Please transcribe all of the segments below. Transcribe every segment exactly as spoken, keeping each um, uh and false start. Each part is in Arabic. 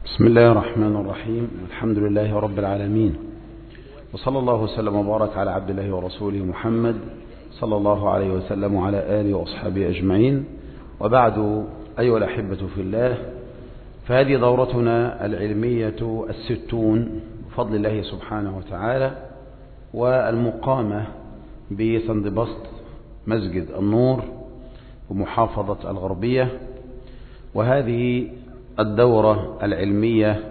بسم الله الرحمن الرحيم. الحمد لله رب العالمين، وصلى الله وسلم وبارك على عبد الله ورسوله محمد صلى الله عليه وسلم وعلى آله وأصحابه أجمعين، وبعد. أيها الأحبة في الله، فهذه دورتنا العلمية الستون بفضل الله سبحانه وتعالى، والمقامة بسندبسط مسجد النور ومحافظة الغربية. وهذه الدورة العلمية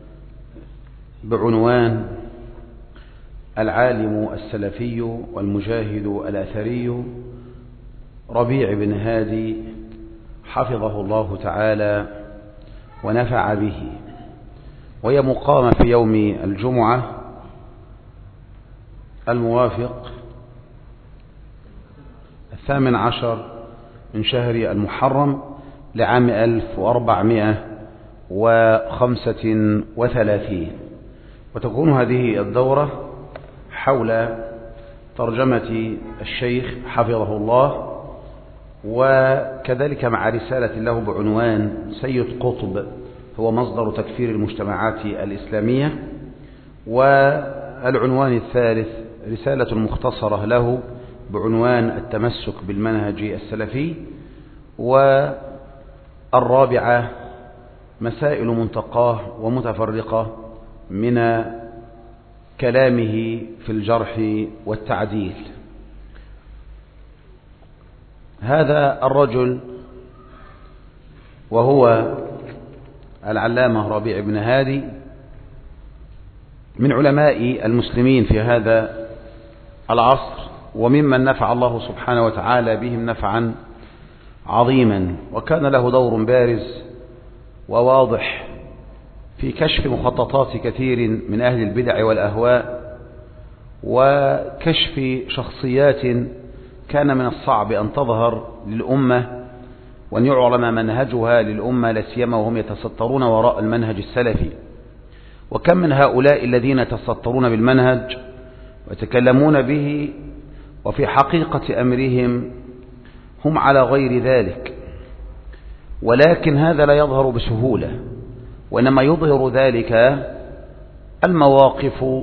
بعنوان العالم السلفي والمجاهد الأثري ربيع بن هادي حفظه الله تعالى ونفع به، وهي مقامة في يوم الجمعة الموافق الثامن عشر من شهر المحرم لعام ألف وأربعمائة وخمسة وثلاثين. وتكون هذه الدورة حول ترجمة الشيخ حفظه الله، وكذلك مع رسالة له بعنوان سيد قطب هو مصدر تكفير المجتمعات الإسلامية. والعنوان الثالث رسالة مختصرة له بعنوان التمسك بالمنهج السلفي. والرابعة مسائل منتقاه ومتفرقة من كلامه في الجرح والتعديل. هذا الرجل وهو العلامة ربيع بن هادي من علماء المسلمين في هذا العصر، وممن نفع الله سبحانه وتعالى بهم نفعا عظيما، وكان له دور بارز وواضح في كشف مخططات كثير من أهل البدع والأهواء، وكشف شخصيات كان من الصعب أن تظهر للأمة وأن يعلم منهجها للأمة، لسيما وهم يتسترون وراء المنهج السلفي. وكم من هؤلاء الذين يتسترون بالمنهج ويتكلمون به وفي حقيقة أمرهم هم على غير ذلك، ولكن هذا لا يظهر بسهولة، وإنما يظهر ذلك المواقف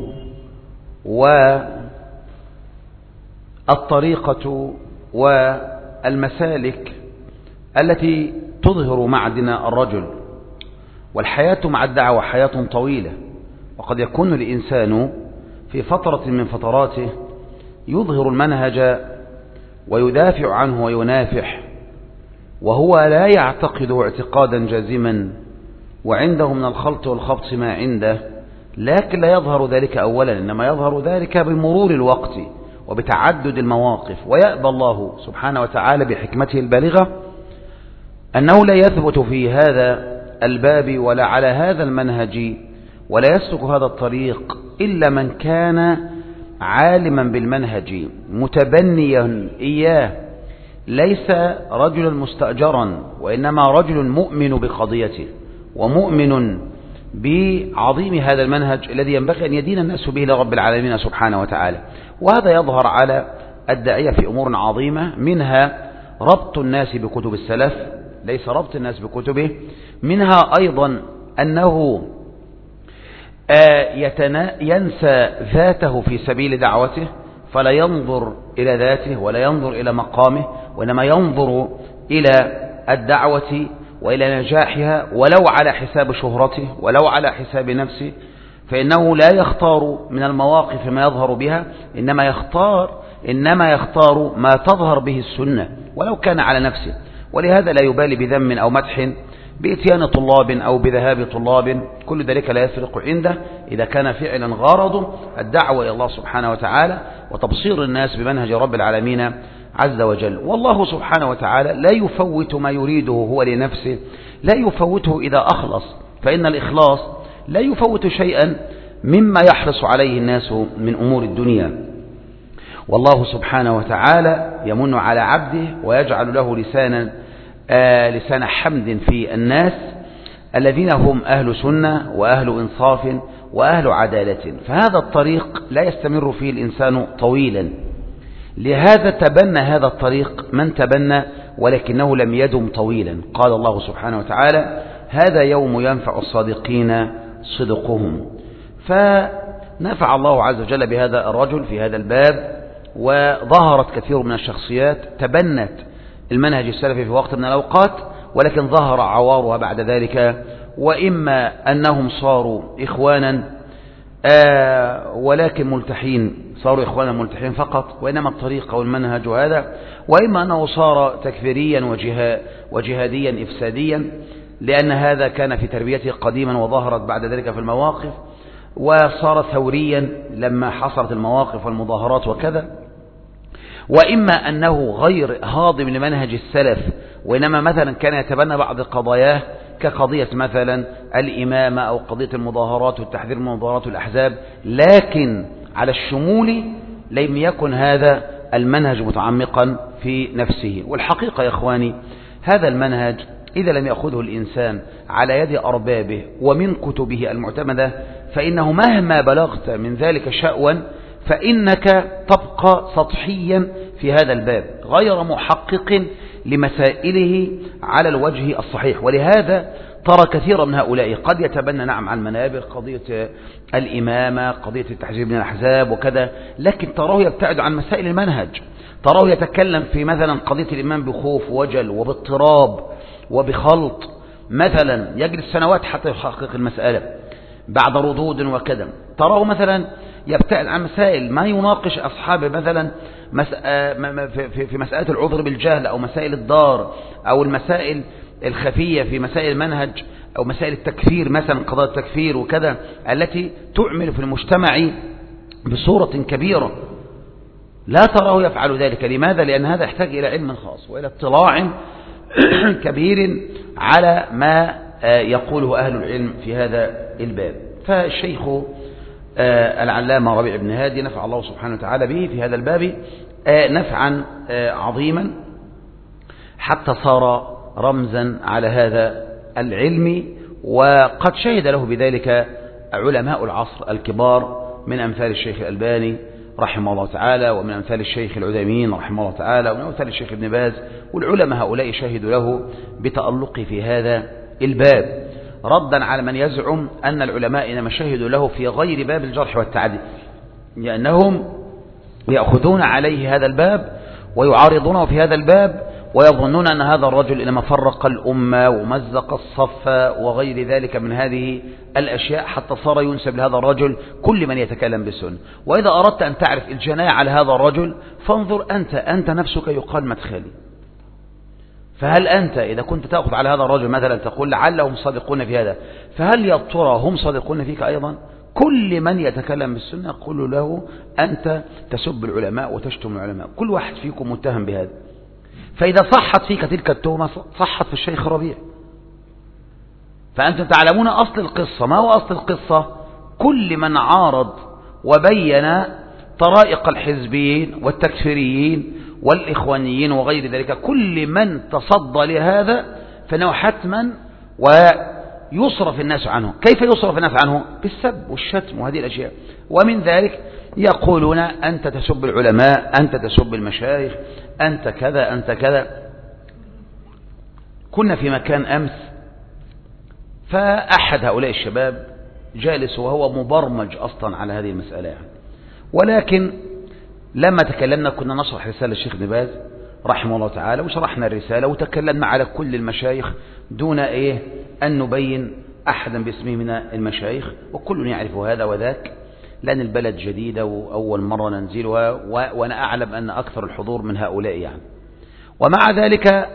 والطريقة والمسالك التي تظهر معدن الرجل. والحياة مع الدعوة حياة طويلة، وقد يكون الإنسان في فترة من فتراته يظهر المنهج ويدافع عنه وينافح، وهو لا يعتقد اعتقادا جازما، وعنده من الخلط والخبط ما عنده، لكن لا يظهر ذلك أولا، إنما يظهر ذلك بمرور الوقت وبتعدد المواقف. ويأبى الله سبحانه وتعالى بحكمته البالغة أنه لا يثبت في هذا الباب ولا على هذا المنهج ولا يسلك هذا الطريق إلا من كان عالما بالمنهج متبنيا إياه، ليس رجلا مستأجرا، وإنما رجل مؤمن بقضيته ومؤمن بعظيم هذا المنهج الذي ينبغي أن يدين الناس به لرب العالمين سبحانه وتعالى. وهذا يظهر على الداعية في أمور عظيمة، منها ربط الناس بكتب السلف، ليس ربط الناس بكتبه، منها أيضا أنه ينسى ذاته في سبيل دعوته، فلا ينظر إلى ذاته ولا ينظر إلى مقامه، وإنما ينظر إلى الدعوة وإلى نجاحها، ولو على حساب شهرته ولو على حساب نفسه، فإنه لا يختار من المواقف ما يظهر بها، إنما يختار إنما يختار ما تظهر به السنة ولو كان على نفسه. ولهذا لا يبالي بذم أو مدح، بإتيان طلاب أو بذهاب طلاب، كل ذلك لا يفرق عنده إذا كان فعلا غرضه الدعوة إلى الله سبحانه وتعالى وتبصير الناس بمنهج رب العالمين عز وجل. والله سبحانه وتعالى لا يفوت ما يريده هو لنفسه، لا يفوته إذا أخلص، فإن الإخلاص لا يفوت شيئا مما يحرص عليه الناس من أمور الدنيا. والله سبحانه وتعالى يمن على عبده ويجعل له لسانا آه لسان حمد في الناس الذين هم أهل سنة وأهل إنصاف وأهل عدالة، فهذا الطريق لا يستمر فيه الإنسان طويلا. لهذا تبنى هذا الطريق من تبنى، ولكنه لم يدم طويلا. قال الله سبحانه وتعالى: هذا يوم ينفع الصادقين صدقهم. فنفع الله عز وجل بهذا الرجل في هذا الباب، وظهرت كثير من الشخصيات تبنت المنهج السلفي في وقت من الأوقات، ولكن ظهر عوارها بعد ذلك، وإما أنهم صاروا إخوانا آه ولكن ملتحين، صاروا إخوانا ملتحين فقط، وإنما الطريقة والمنهج هذا، وإما أنه صار تكفيريا وجها وجهاديا إفساديا، لأن هذا كان في تربيته قديما وظهرت بعد ذلك في المواقف، وصار ثوريا لما حصلت المواقف والمظاهرات وكذا، وإما أنه غير هاضم لمنهج السلف، وإنما مثلا كان يتبنى بعض قضاياه كقضية مثلا الإمامة أو قضية المظاهرات والتحذير من المظاهرات والأحزاب، لكن على الشمول لم يكن هذا المنهج متعمقا في نفسه. والحقيقة يا إخواني هذا المنهج إذا لم يأخذه الإنسان على يد أربابه ومن كتبه المعتمدة، فإنه مهما بلغت من ذلك شأوا فإنك تبقى سطحيا في هذا الباب غير محقق لمسائله على الوجه الصحيح. ولهذا ترى كثيرا من هؤلاء قد يتبنى نعم عن منابر قضية الإمامة، قضية التحذير من الأحزاب وكذا، لكن تراه يبتعد عن مسائل المنهج، تراه يتكلم في مثلا قضية الإمام بخوف وجل وباضطراب وبخلط، مثلا يجلس سنوات حتى يحقق المسألة بعد ردود وكذا. تراه مثلا يبتعد عن مسائل ما يناقش أصحابه، مثلا في مسألة العذر بالجهل أو مسائل الدار أو المسائل الخفية في مسائل المنهج أو مسائل التكفير، مثلا قضايا التكفير وكذا التي تعمل في المجتمع بصورة كبيرة، لا تراه يفعل ذلك. لماذا؟ لأن هذا يحتاج إلى علم خاص وإلى اطلاع كبير على ما يقوله أهل العلم في هذا الباب. فالشيخ العلامة ربيع بن هادي نفع الله سبحانه وتعالى به في هذا الباب نفعا عظيما، حتى صار رمزا على هذا العلم، وقد شهد له بذلك علماء العصر الكبار من أمثال الشيخ الألباني رحمه الله تعالى، ومن أمثال الشيخ العثيمين رحمه الله تعالى، ومن أمثال الشيخ ابن باز، والعلماء هؤلاء شهدوا له بتألق في هذا الباب، ردا على من يزعم أن العلماء إنما شهدوا له في غير باب الجرح والتعديل، لأنهم يأخذون عليه هذا الباب ويعارضونه في هذا الباب، ويظنون أن هذا الرجل إنما فرق الأمة ومزق الصف وغير ذلك من هذه الأشياء، حتى صار ينسب لهذا الرجل كل من يتكلم بالسنة. وإذا أردت أن تعرف الجناية على هذا الرجل فانظر أنت أنت نفسك يقال مدخلي، فهل أنت إذا كنت تأخذ على هذا الرجل مثلا تقول لعلهم صادقون في هذا، فهل يا ترى هم صادقون فيك أيضا؟ كل من يتكلم بالسنة يقول له أنت تسب العلماء وتشتم العلماء، كل واحد فيكم متهم بهذا. فإذا صحت فيك تلك التهمة صحت في الشيخ ربيع. فأنتم تعلمون أصل القصة. ما هو أصل القصة؟ كل من عارض وبين طرائق الحزبيين والتكفيريين والإخوانيين وغير ذلك، كل من تصدى لهذا فإنه حتما ويصرف الناس عنه. كيف يصرف الناس عنه؟ بالسب والشتم وهذه الأشياء. ومن ذلك يقولون أنت تسب العلماء، أنت تسب المشايخ، أنت كذا أنت كذا. كنا في مكان أمس، فأحد هؤلاء الشباب جالس وهو مبرمج أصلا على هذه المسألة يعني. ولكن لما تكلمنا كنا نشرح رسالة الشيخ ابن باز رحمه الله تعالى، وشرحنا الرسالة وتكلمنا على كل المشايخ دون إيه أن نبين أحدا باسمه من المشايخ، وكل يعرف هذا وذاك، لأن البلد جديدة وأول مرة ننزلها، وأنا أعلم أن أكثر الحضور من هؤلاء يعني. ومع ذلك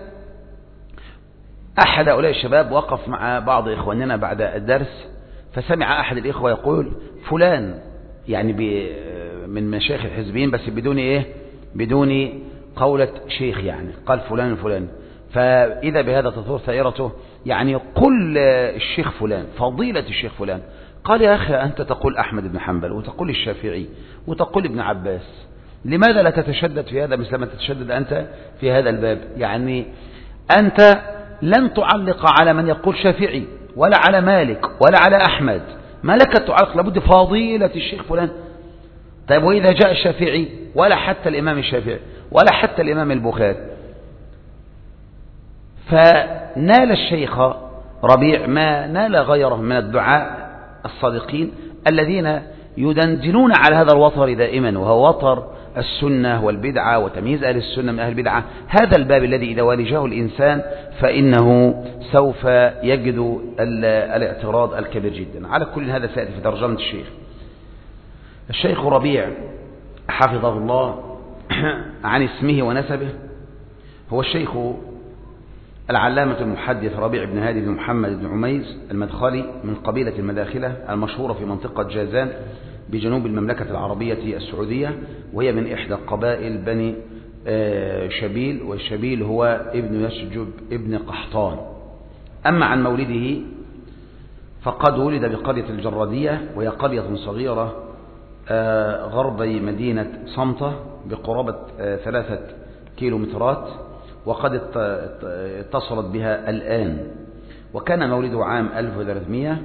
أحد هؤلاء الشباب وقف مع بعض إخواننا بعد الدرس، فسمع أحد الإخوة يقول فلان يعني من مشايخ الحزبين، بس بدون إيه بدون قولة شيخ يعني، قال فلان الفلان. فإذا بهذا تثور ثائرته، يعني قل الشيخ فلان، فضيلة الشيخ فلان. قال يا أخي أنت تقول أحمد بن حنبل وتقول الشافعي وتقول ابن عباس، لماذا لا تتشدد في هذا مثل ما تتشدد أنت في هذا الباب؟ يعني أنت لن تعلق على من يقول شافعي ولا على مالك ولا على أحمد، ما لك تعلق، لابد فضيلة الشيخ فلان. طيب وإذا جاء الشافعي ولا حتى الإمام الشافعي ولا حتى الإمام البخاري؟ فنال الشيخ ربيع ما نال غيره من الدعاء الصادقين الذين يدندنون على هذا الوتر دائما، وهو وتر السنة والبدعة وتمييز أهل السنة من أهل البدعة. هذا الباب الذي إذا واجهه الإنسان فإنه سوف يجد الاعتراض الكبير جدا. على كل هذا سيأتي في ترجمة الشيخ. الشيخ ربيع حفظه الله عن اسمه ونسبه هو الشيخ العلامة المحدث ربيع بن هادي بن محمد بن عميز المدخلي من قبيلة المداخلة المشهورة في منطقة جازان بجنوب المملكة العربية السعودية، وهي من إحدى قبائل بني شبيل، والشبيل هو ابن يشجب ابن قحطان. أما عن مولده فقد ولد بقرية الجرادية، وهي قرية صغيرة غربي مدينة صمتة بقرابة ثلاثة كيلومترات، وقد اتصلت بها الآن. وكان مولده عام ألف وثلاثمائة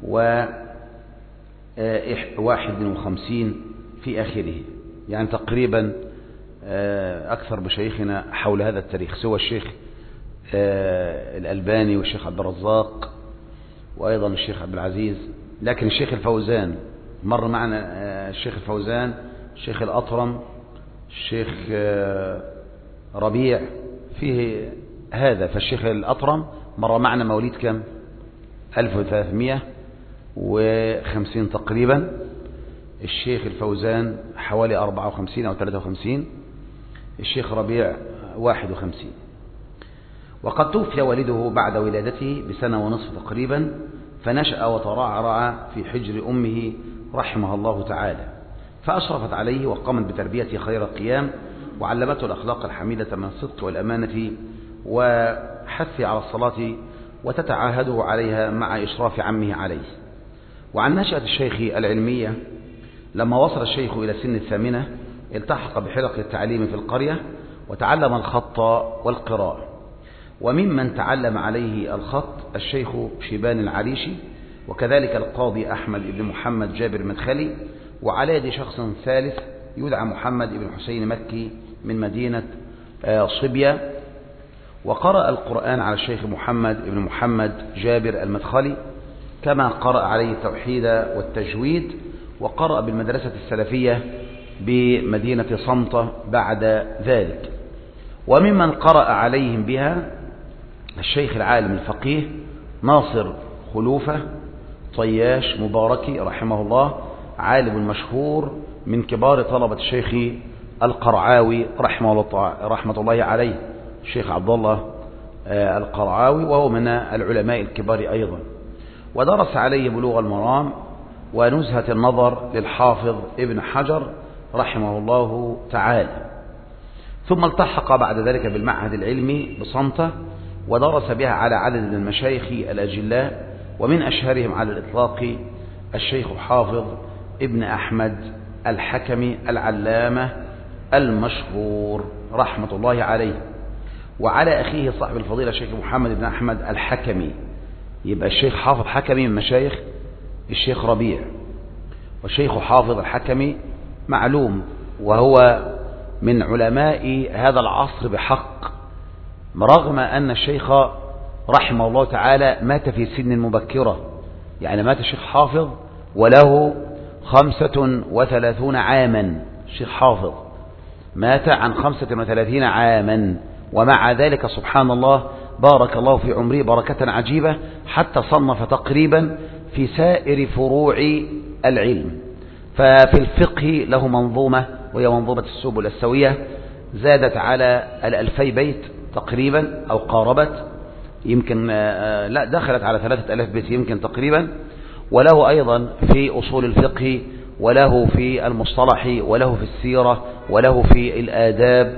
وواحد وخمسين في آخره، يعني تقريبا أكثر بشيخنا حول هذا التاريخ، سوى الشيخ الألباني والشيخ عبد الرزاق وأيضا الشيخ عبد العزيز. لكن الشيخ الفوزان مر معنا، الشيخ الفوزان، الشيخ الأطرم، الشيخ ربيع فيه هذا. فالشيخ الأطرم مر معنا موليد كم؟ ألف وثلاثمائة وخمسين تقريبا. الشيخ الفوزان حوالي أربعة وخمسين أو ثلاثة وخمسين. الشيخ ربيع واحد وخمسين. وقد توفي والده بعد ولادته بسنة ونصف تقريبا، فنشأ وترعرع في حجر أمه رحمه الله تعالى، فأشرفت عليه وقامت بتربيته خير القيام، وعلمته الأخلاق الحميدة من الصدق والأمانة وحث على الصلاة، وتتعاهده عليها مع إشراف عمه عليه. وعن نشأة الشيخ العلمية، لما وصل الشيخ إلى سن الثامنة التحق بحلق التعليم في القرية وتعلم الخط والقراءة. وممن تعلم عليه الخط الشيخ شيبان العريشي، وكذلك القاضي أحمد بن محمد جابر المدخلي، وعلى يد شخص ثالث يدعى محمد بن حسين مكي من مدينة صبية. وقرأ القرآن على الشيخ محمد بن محمد جابر المدخلي، كما قرأ عليه التوحيد والتجويد، وقرأ بالمدرسة السلفية بمدينة صمتة بعد ذلك. وممن قرأ عليهم بها الشيخ العالم الفقيه ناصر خلوفة طياش مباركي رحمه الله، عالم مشهور من كبار طلبة الشيخ القرعاوي رحمه الله, رحمة الله عليه، الشيخ عبد الله القرعاوي، وهو من العلماء الكبار أيضا. ودرس عليه بلوغ المرام ونزهة النظر للحافظ ابن حجر رحمه الله تعالى. ثم التحق بعد ذلك بالمعهد العلمي بصمتة، ودرس بها على عدد من المشايخ الأجلاء، ومن أشهرهم على الإطلاق الشيخ حافظ ابن أحمد الحكمي العلامة المشهور رحمة الله عليه، وعلى أخيه صاحب الفضيلة الشيخ محمد بن أحمد الحكمي. يبقى الشيخ حافظ حكمي من مشايخ الشيخ ربيع، والشيخ حافظ الحكمي معلوم وهو من علماء هذا العصر بحق، رغم أن الشيخ رحمه الله تعالى مات في سن مبكرة، يعني مات الشيخ حافظ وله خمسة وثلاثون عاما. الشيخ حافظ مات عن خمسة وثلاثين عاما، ومع ذلك سبحان الله بارك الله في عمره بركة عجيبة، حتى صنف تقريبا في سائر فروع العلم. ففي الفقه له منظومة وهي منظومة السبل السوية، زادت على الألفي بيت تقريبا أو قاربت، يمكن لا دخلت على ثلاثة ألاف بيت يمكن تقريبا. وله أيضا في أصول الفقه، وله في المصطلح، وله في السيرة، وله في الآداب،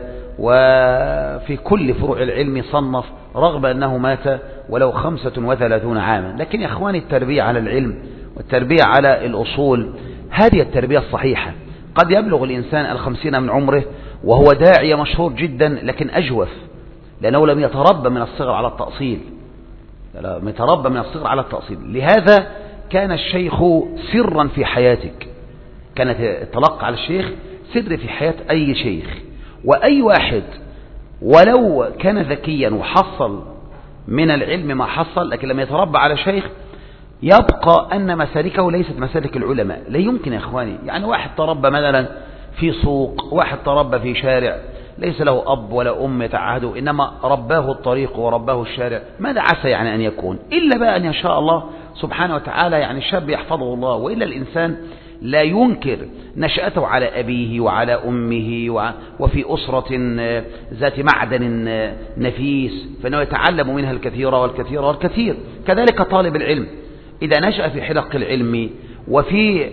وفي كل فروع العلم صنف، رغم أنه مات ولو خمسة وثلاثون عاما. لكن يا إخواني التربية على العلم والتربية على الأصول هذه التربية الصحيحة. قد يبلغ الإنسان الخمسين من عمره وهو داعية مشهور جدا، لكن أجوف، لأنه لم يتربى من الصغر على التأصيل، لم يتربى من الصغر على التأصيل. لهذا كان الشيخ سرا في حياتك، كانت التلقى على الشيخ سر في حياة أي شيخ. وأي واحد ولو كان ذكيا وحصل من العلم ما حصل، لكن لما يتربى على شيخ يبقى أن مسالكه ليست مسالك العلماء. لا يمكن يا إخواني، يعني واحد تربى مثلا في سوق، واحد تربى في شارع، ليس له أب ولا أم يتعهده، إنما رباه الطريق ورباه الشارع، ماذا عسى يعني أن يكون؟ إلا بقى أن يشاء الله سبحانه وتعالى يعني الشاب يحفظه الله، وإلا الإنسان لا ينكر نشأته على أبيه وعلى أمه وفي أسرة ذات معدن نفيس، فإنه يتعلم منها الكثير والكثير والكثير. كذلك طالب العلم إذا نشأ في حلق العلم وفي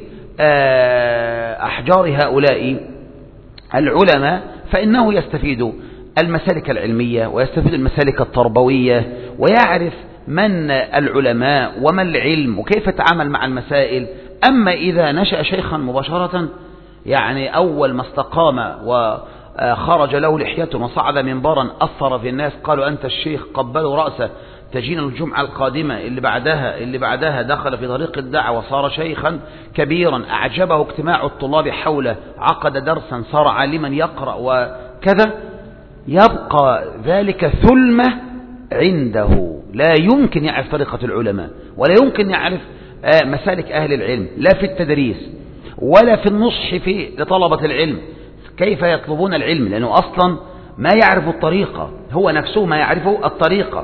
أحجار هؤلاء العلماء فإنه يستفيد المسالك العلمية ويستفيد المسالك التربوية، ويعرف من العلماء وما العلم وكيف يتعامل مع المسائل. أما إذا نشأ شيخا مباشرة، يعني أول ما استقام وخرج له لحية وصعد منبرا أثر في الناس، قالوا أنت الشيخ، قبلوا رأسه، تجينا الجمعة القادمة اللي بعدها اللي بعدها دخل في طريق الدعوة وصار شيخا كبيرا، أعجبه اجتماع الطلاب حوله، عقد درسا، صار عالما يقرأ وكذا، يبقى ذلك ثلمة عنده، لا يمكن يعرف طريقة العلماء ولا يمكن يعرف مسالك أهل العلم، لا في التدريس ولا في النصح في لطلبة العلم كيف يطلبون العلم، لأنه أصلا ما يعرف الطريقة، هو نفسه ما يعرف الطريقة.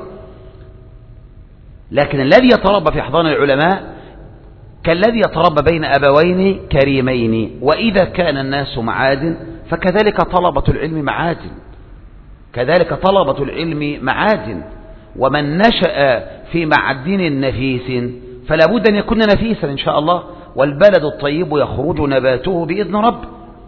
لكن الذي يتربى في أحضان العلماء كالذي يتربى بين أبوين كريمين، وإذا كان الناس معادن فكذلك طلبة العلم معادن، كذلك طلبة العلم معادن. ومن نشأ في معدن نفيس فلا بد أن يكون نفيسا إن شاء الله، والبلد الطيب يخرج نباته بإذن رب.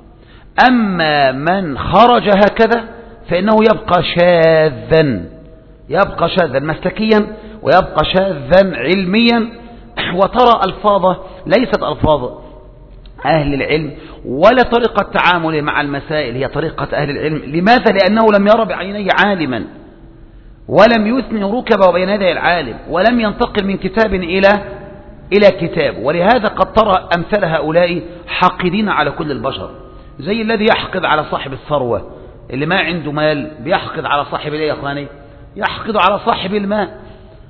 أما من خرج هكذا فإنه يبقى شاذا، يبقى شاذا مسلكيا ويبقى شاذا علميا. وترى ألفاظه ليست ألفاظ أهل العلم ولا طريقة تعامله مع المسائل هي طريقة أهل العلم. لماذا؟ لأنه لم يرى بعينيه عالما، ولم يثني ركبه بين يدي العالم، ولم ينتقل من كتاب إلى إلى كتاب. ولهذا قد ترى أمثال هؤلاء حاقدين على كل البشر، زي الذي يحقد على صاحب الثروة اللي ما عنده مال، بيحقد على صاحب الايه يا اخواني؟ يحقد على صاحب الماء.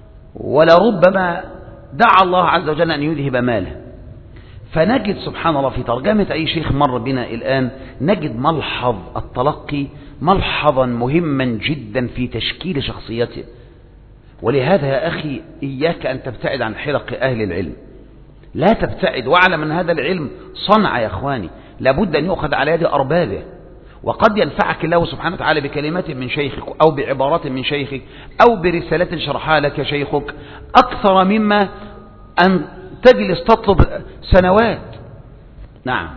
ولربما دعا الله عز وجل أن يذهب ماله. فنجد سبحان الله في ترجمة أي شيخ مر بنا الآن نجد ملحظ التلقي ملحظا مهما جدا في تشكيل شخصيته. ولهذا يا أخي إياك أن تبتعد عن حلق أهل العلم، لا تبتعد، واعلم أن هذا العلم صنع يا أخواني، لابد أن يؤخذ على يد أربابه. وقد ينفعك الله سبحانه وتعالى بكلمات من شيخك أو بعبارات من شيخك أو برسالة شرحها لك شيخك أكثر مما أن تجلس تطلب سنوات. نعم.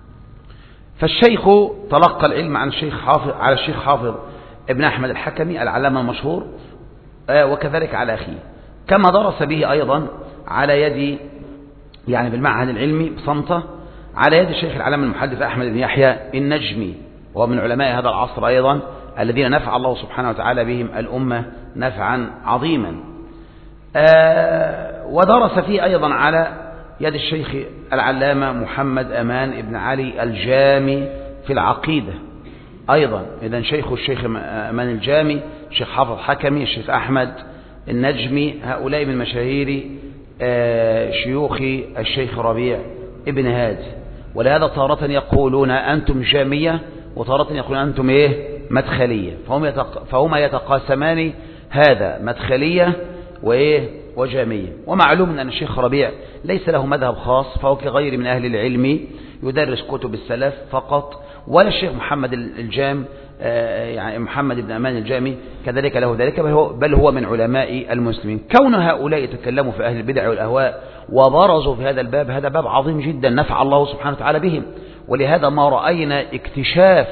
فالشيخ تلقى العلم عن الشيخ حافظ على الشيخ حافظ ابن أحمد الحكمي العلامة المشهور، وكذلك على أخيه، كما درس به أيضا على يد يعني بالمعهد العلمي بصمتة على يد الشيخ العلامة المحدث أحمد بن يحيى النجمي، وهو من علماء هذا العصر أيضا الذين نفع الله سبحانه وتعالى بهم الأمة نفعا عظيما. آه ودرس فيه أيضا على يد الشيخ العلامة محمد أمان ابن علي الجامي في العقيدة أيضا. إذن شيخ الشيخ أمان الجامي، الشيخ حافظ حكمي، الشيخ أحمد النجمي، هؤلاء من مشاهير آه شيوخ الشيخ ربيع ابن هادي. ولهذا تارة يقولون أنتم جامية وتارة يقولون أنتم إيه مدخلية، فهم يتق... فهما يتقاسمان هذا مدخلية وإيه وجامية. ومعلوم أن الشيخ ربيع ليس له مذهب خاص، فهو كغير من أهل العلم يدرس كتب السلف فقط. ولا الشيخ محمد الجام يعني محمد بن أمان الجامي كذلك له ذلك، بل هو, بل هو من علماء المسلمين. كون هؤلاء يتكلموا في أهل البدع والأهواء وبرزوا في هذا الباب، هذا باب عظيم جدا نفع الله سبحانه وتعالى بهم. ولهذا ما رأينا اكتشاف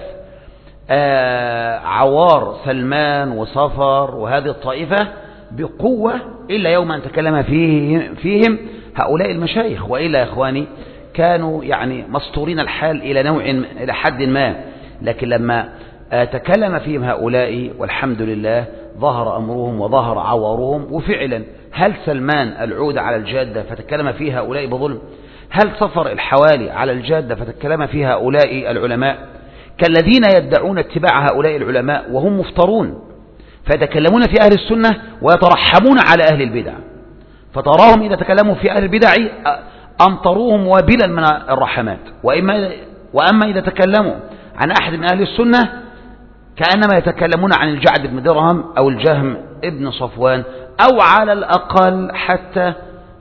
عوار سلمان وصفر وهذه الطائفة بقوة إلا يوم أن تكلم فيه فيهم هؤلاء المشايخ، وإلا يا إخواني كانوا يعني مسطورين الحال إلى نوع إلى حد ما. لكن لما تكلم فيهم هؤلاء والحمد لله ظهر أمرهم وظهر عورهم. وفعلا هل سلمان العود على الجادة فتكلم فيها هؤلاء بظلم؟ هل صفر الحوالي على الجادة فتكلم فيها هؤلاء العلماء كالذين يدعون اتباع هؤلاء العلماء وهم مفترون؟ فيتكلمون في أهل السنة ويترحمون على أهل البدع، فتراهم إذا تكلموا في أهل البدع أمطروهم وابلا من الرحمات، وإما وأما إذا تكلموا عن أحد من أهل السنة كأنما يتكلمون عن الجعد بن درهم أو الجهم ابن صفوان، أو على الأقل حتى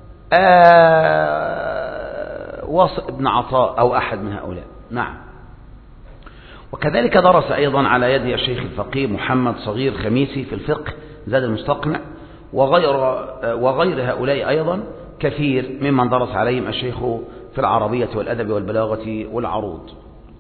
واصل ابن عطاء أو أحد من هؤلاء. نعم. وكذلك درس أيضا على يد الشيخ الفقيه محمد صغير خميسي في الفقه زاد المستقنع، وغير, وغير هؤلاء أيضا كثير ممن درس عليهم الشيخ في العربية والأدب والبلاغة والعروض.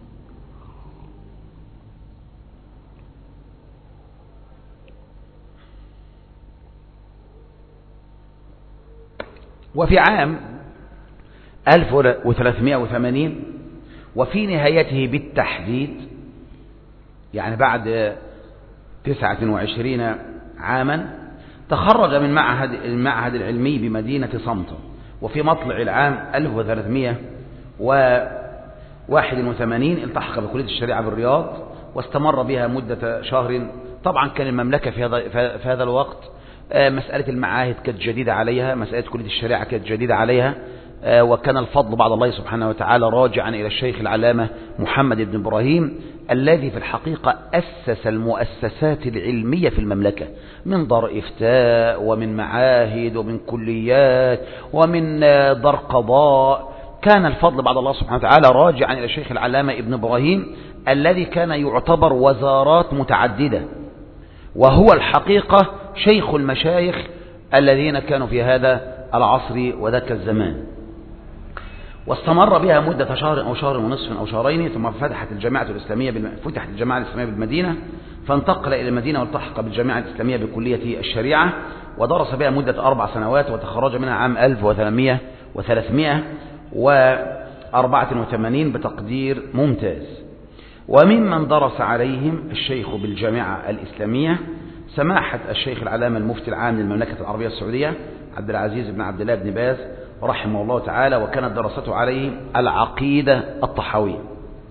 وفي عام ألف وثلاثمائة وثمانين وفي نهايته بالتحديد، يعني بعد تسعة وعشرين عاما، تخرج من معهد المعهد العلمي بمدينة صمتة، وفي مطلع العام ألف وثلاثمائة وواحد وثمانين التحق بكلية الشريعة بالرياض، واستمر بها مدة شهر. طبعا كان المملكة في هذا, في هذا الوقت مسألة المعاهد كانت جديدة عليها، مسألة كلية الشريعة كانت جديدة عليها، وكان الفضل بعد الله سبحانه وتعالى راجعا إلى الشيخ العلامة محمد بن إبراهيم الذي في الحقيقة أسس المؤسسات العلمية في المملكة، من دار إفتاء ومن معاهد ومن كليات ومن دار قضاء. كان الفضل بعد الله سبحانه وتعالى راجعا إلى الشيخ العلامة ابن إبراهيم الذي كان يعتبر وزارات متعددة، وهو الحقيقة شيخ المشايخ الذين كانوا في هذا العصر وذاك الزمان. واستمر بها مدة شهر أو شهر ونصف أو شهرين، ثم فتحت الجامعة الإسلامية بالم... فتحت الجامعة الإسلامية بالمدينة، فانتقل إلى المدينة والتحق بالجامعة الإسلامية بكلية الشريعة، ودرس بها مدة أربع سنوات، وتخرج منها عام ألف وثلاثمائة وأربعة وثمانين بتقدير ممتاز. وممن درس عليهم الشيخ بالجامعة الإسلامية سماحة الشيخ العلامة المفتي العام للمملكة العربية السعودية عبد العزيز بن عبد الله بن باز رحمه الله تعالى، وكانت دراسته عليه العقيدة الطحاوية.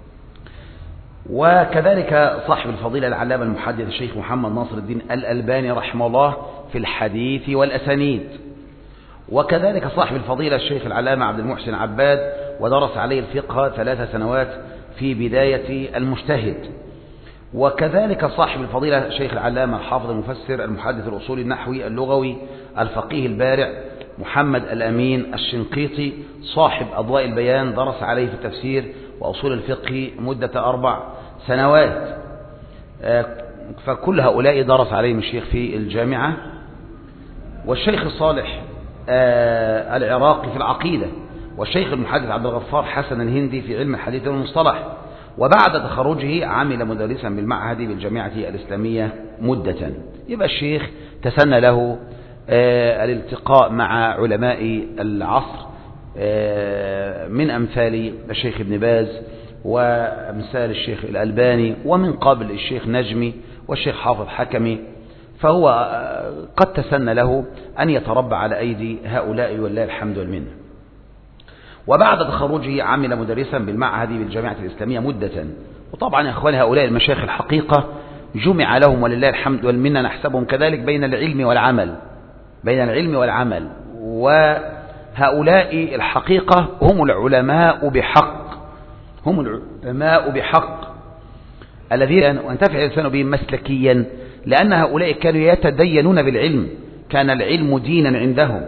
وكذلك صاحب الفضيلة العلامة المحدث الشيخ محمد ناصر الدين الألباني رحمه الله في الحديث والأسانيد. وكذلك صاحب الفضيلة الشيخ العلامة عبد المحسن عباد، ودرس عليه الفقه ثلاث سنوات في بداية المجتهد. وكذلك صاحب الفضيلة الشيخ العلامة الحافظ المفسر المحدث الأصولي النحوي اللغوي الفقيه البارع محمد الأمين الشنقيطي صاحب أضواء البيان، درس عليه في التفسير وأصول الفقه مدة أربع سنوات. فكل هؤلاء درس عليهم الشيخ في الجامعة. والشيخ الصالح العراقي في العقيدة، والشيخ المحدث عبد الغفار حسن الهندي في علم الحديث والمصطلح. وبعد تخرجه عمل مدرسا بالمعهد بالجامعة الإسلامية مدة. يبقى الشيخ تسنى له الالتقاء مع علماء العصر من أمثال الشيخ ابن باز وأمثال الشيخ الألباني، ومن قبل الشيخ نجمي والشيخ حافظ حكمي. فهو قد تسنى له أن يتربى على أيدي هؤلاء والله الحمد والمنه. وبعد تخرجه عمل مدرسا بالمعهد بالجامعة الإسلامية مدة. وطبعا يا أخواني هؤلاء المشايخ الحقيقة جمع لهم ولله الحمد والمنه، نحسبهم كذلك بين العلم والعمل بين العلم والعمل وهؤلاء الحقيقة هم العلماء بحق هم العلماء بحق الذين ينتفع الإنسان بهم مسلكيا، لأن هؤلاء كانوا يتدينون بالعلم، كان العلم دينا عندهم.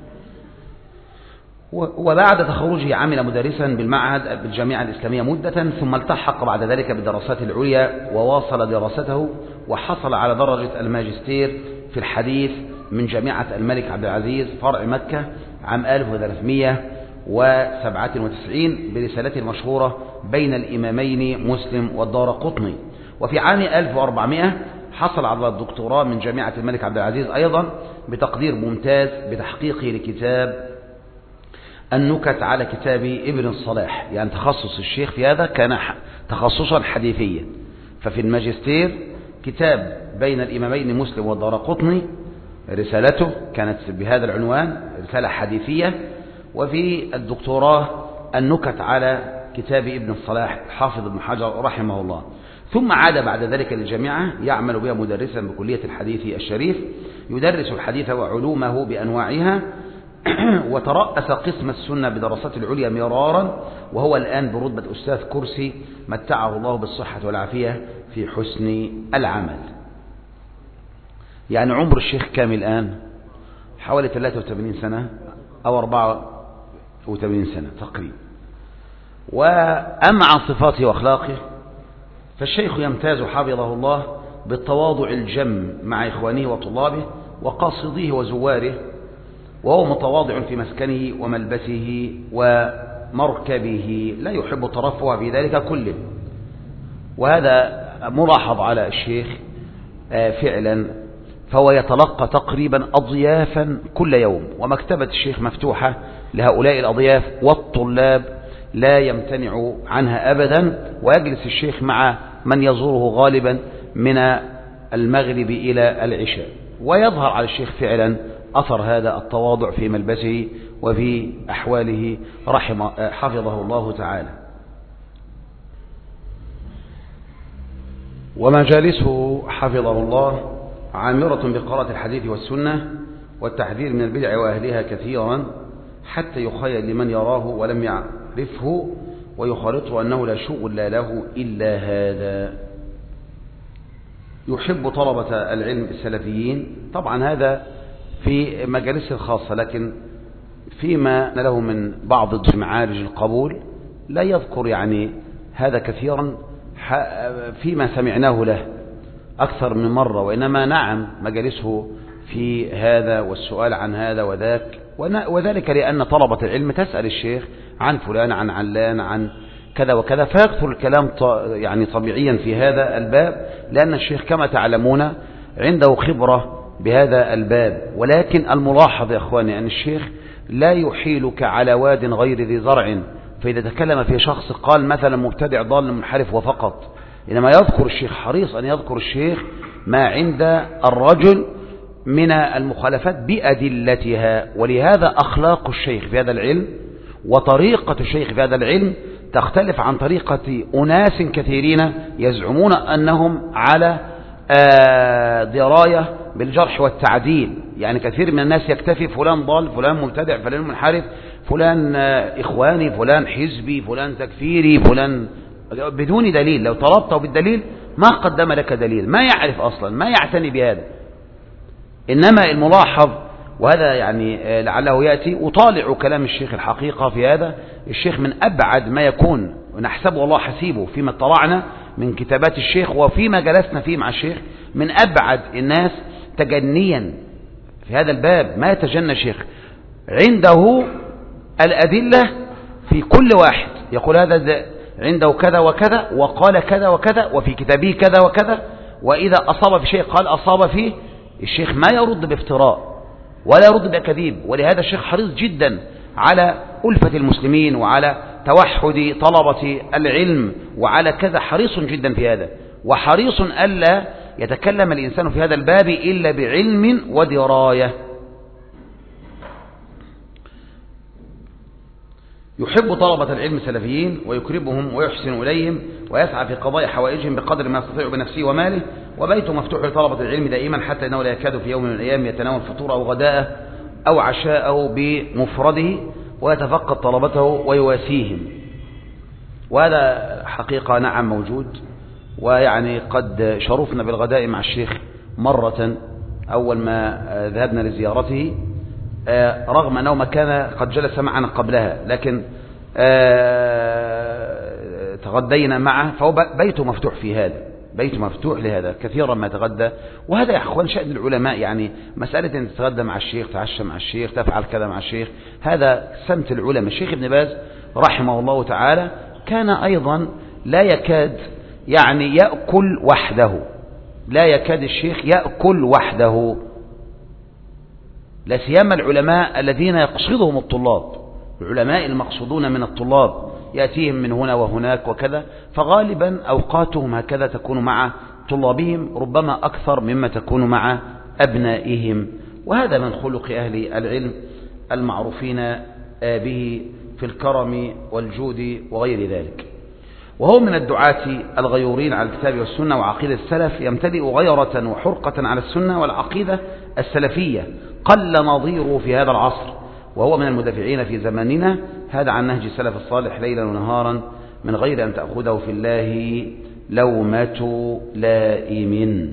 وبعد تخرجه عمل مدرسا بالمعهد بالجامعة الإسلامية مدة، ثم التحق بعد ذلك بالدراسات العليا وواصل دراسته، وحصل على درجة الماجستير في الحديث من جامعة الملك عبد العزيز فرع مكة عام ألف وثلاثمائة وسبعة وتسعين برسالته المشهورة بين الإمامين مسلم والدارقطني. وفي عام ألف وأربعمائة حصل على الدكتوراه من جامعة الملك عبد العزيز أيضا بتقدير ممتاز بتحقيقه لكتاب النكت على كتاب ابن الصلاح، يعني تخصص الشيخ في هذا كان تخصصا حديثيا. ففي الماجستير كتاب بين الإمامين مسلم والدارقطني رسالته كانت بهذا العنوان رسالة حديثية، وفي الدكتوراه النكت على كتاب ابن الصلاح حافظ ابن حجر رحمه الله. ثم عاد بعد ذلك للجامعة يعمل بها مدرسا بكلية الحديث الشريف، يدرس الحديث وعلومه بأنواعها، وترأس قسم السنة بدراسات العليا مرارا، وهو الآن برتبة أستاذ كرسي متعه الله بالصحة والعافية في حسن العمل. يعني عمر الشيخ كام الآن؟ حوالي ثلاثة وثمانين سنة أو أربعة وثمانين سنة تقريبا. وأما عن صفاته وأخلاقه فالشيخ يمتاز حفظه الله بالتواضع الجم مع إخوانه وطلابه وقاصديه وزواره، وهو متواضع في مسكنه وملبسه ومركبه، لا يحب الترفه في ذلك كله. وهذا ملاحظ على الشيخ فعلا، فهو يتلقى تقريبا أضيافا كل يوم، ومكتبة الشيخ مفتوحة لهؤلاء الأضياف، والطلاب لا يمتنع عنها أبدا. ويجلس الشيخ مع من يزوره غالبا من المغرب إلى العشاء، ويظهر على الشيخ فعلا أثر هذا التواضع في ملبسه وفي أحواله رحمه حفظه الله تعالى. ومجالسه حفظه الله عامرة بقراءة الحديث والسنة والتحذير من البدع وأهلها كثيرا، حتى يخيل لمن يراه ولم يعرفه ويخالطه أنه لا شغل له إلا هذا. يحب طلبة العلم السلفيين، طبعا هذا في مجالسه الخاصة، لكن فيما له من بعض معارج القبول لا يذكر يعني هذا كثيرا فيما سمعناه له أكثر من مرة، وإنما نعم مجالسه في هذا والسؤال عن هذا وذاك، وذلك لأن طلبة العلم تسأل الشيخ عن فلان عن علان عن كذا وكذا، فيكثر الكلام يعني طبيعيا في هذا الباب، لأن الشيخ كما تعلمون عنده خبرة بهذا الباب. ولكن الملاحظ يا أخواني أن الشيخ لا يحيلك على واد غير ذي زرع، فإذا تكلم في شخص قال مثلا مبتدع ضال منحرف وفقط، إنما يذكر الشيخ، حريص أن يذكر الشيخ ما عند الرجل من المخالفات بأدلتها. ولهذا أخلاق الشيخ في هذا العلم وطريقة الشيخ في هذا العلم تختلف عن طريقة أناس كثيرين يزعمون أنهم على دراية بالجرح والتعديل. يعني كثير من الناس يكتفي فلان ضال، فلان مبتدع، فلان منحرف، فلان إخواني، فلان حزبي، فلان تكفيري، فلان، بدون دليل. لو طلبته بالدليل ما قدم لك دليل، ما يعرف أصلا، ما يعتني بهذا. إنما الملاحظ، وهذا يعني لعله يأتي، وطالع كلام الشيخ الحقيقة في هذا، الشيخ من أبعد ما يكون، ونحسبه والله حسيبه فيما اطلعنا من كتابات الشيخ وفيما جلسنا فيه مع الشيخ، من أبعد الناس تجنيا في هذا الباب. ما يتجنى الشيخ، عنده الأدلة في كل واحد، يقول هذا عنده كذا وكذا وقال كذا وكذا وفي كتابه كذا وكذا، وإذا أصاب في شيء قال أصاب فيه. الشيخ ما يرد بافتراء ولا يرد بأكاذيب، ولهذا الشيخ حريص جدا على ألفة المسلمين وعلى توحد طلبة العلم وعلى كذا، حريص جدا في هذا، وحريص ألا يتكلم الإنسان في هذا الباب إلا بعلم ودراية. يحب طلبة العلم السلفيين ويكرمهم ويحسن إليهم ويسعى في قضاء حوائجهم بقدر ما يستطيع بنفسه وماله، وبيته مفتوح لطلبة العلم دائما، حتى إنه لا يكاد في يوم من الأيام يتناول فطور أو غداءه أو عشاءه بمفرده، ويتفقد طلبته ويواسيهم. وهذا حقيقة نعم موجود. ويعني قد شرفنا بالغداء مع الشيخ مرة أول ما ذهبنا لزيارته، رغم أنه ما كان قد جلس معنا قبلها، لكن تغدينا معه، فهو بيته مفتوح في هذا، بيته مفتوح لهذا، كثيرا ما تغدى. وهذا يا أخوان شأن العلماء، يعني مسألة أن تتغدى مع الشيخ، تعشى مع الشيخ، تفعل كذا مع الشيخ، هذا سمت العلماء. الشيخ ابن باز رحمه الله تعالى كان أيضا لا يكاد يعني يأكل وحده، لا يكاد الشيخ يأكل وحده، لا سيما العلماء الذين يقصدهم الطلاب، العلماء المقصودون من الطلاب يأتيهم من هنا وهناك وكذا، فغالبا أوقاتهم هكذا تكون مع طلابهم ربما أكثر مما تكون مع أبنائهم. وهذا من خلق أهل العلم المعروفين به في الكرم والجود وغير ذلك. وهو من الدعاة الغيورين على الكتاب والسنة وعقيدة السلف، يمتلئ غيرة وحرقة على السنة والعقيدة السلفية قل نظيره في هذا العصر، وهو من المدافعين في زماننا هذا عن نهج السلف الصالح ليلا ونهارا من غير أن تأخذه في الله لومة لائم.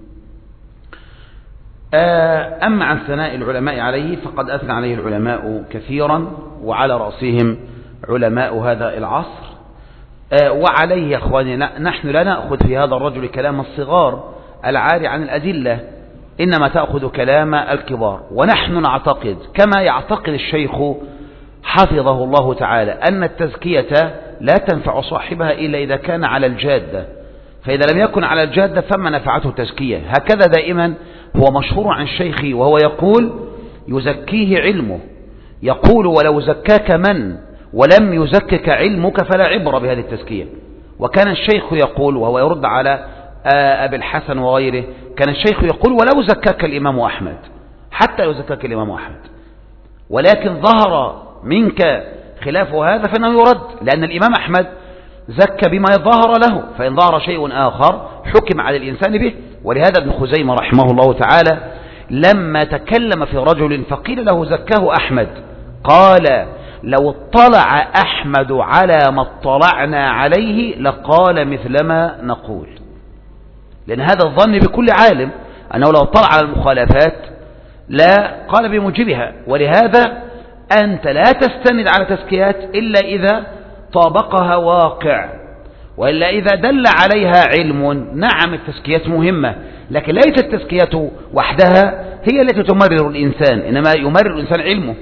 أما عن ثناء العلماء عليه فقد أثنى عليه العلماء كثيرا، وعلى رأسهم علماء هذا العصر. وعليه يا أخواني نحن لا نأخذ في هذا الرجل كلام الصغار العاري عن الأدلة، إنما تأخذ كلام الكبار. ونحن نعتقد كما يعتقد الشيخ حفظه الله تعالى أن التزكية لا تنفع صاحبها إلا إذا كان على الجادة، فإذا لم يكن على الجادة فما نفعته التزكية. هكذا دائما هو مشهور عن الشيخ وهو يقول يزكيه علمه، يقول ولو زكاك من ولم يزكك علمك فلا عبرة بهذه التزكية. وكان الشيخ يقول وهو يرد على أبي الحسن وغيره، كان الشيخ يقول ولو زكاك الإمام أحمد، حتى لو زكاك الإمام أحمد، ولكن ظهر منك خلاف هذا فإنه يرد، لأن الإمام أحمد زكى بما ظهر له، فإن ظهر شيء آخر حكم على الإنسان به. ولهذا ابن خزيمة رحمه الله تعالى لما تكلم في رجل فقيل له زكاه أحمد قال لو اطلع أحمد على ما اطلعنا عليه لقال مثلما نقول، لأن هذا الظن بكل عالم أنه لو اطلع على المخالفات لا قال بموجبها. ولهذا أنت لا تستند على تزكيات إلا إذا طابقها واقع، وإلا إذا دل عليها علم. نعم التزكيات مهمة، لكن ليست التزكيات وحدها هي التي تمرر الإنسان، إنما يمرر الإنسان علمه.